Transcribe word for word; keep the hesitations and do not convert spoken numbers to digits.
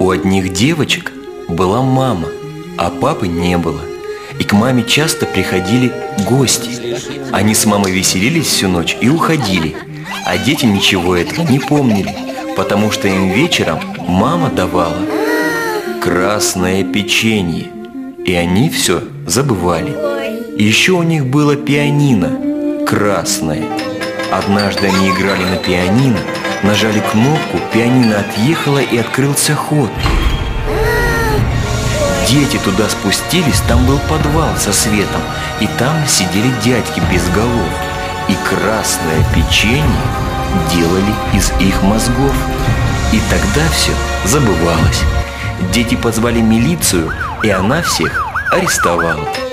У одних девочек была мама, а папы не было. И к маме часто приходили гости. Они с мамой веселились всю ночь и уходили. А дети ничего этого не помнили, потому что им вечером мама давала красное печенье. И они все забывали. И еще у них было пианино красное. Однажды они играли на пианино, нажали кнопку, пианино отъехало и открылся ход. Дети туда спустились, там был подвал со светом, и там сидели дядьки без голов. И красное печенье делали из их мозгов. И тогда все забывалось. Дети позвали милицию, и она всех арестовала.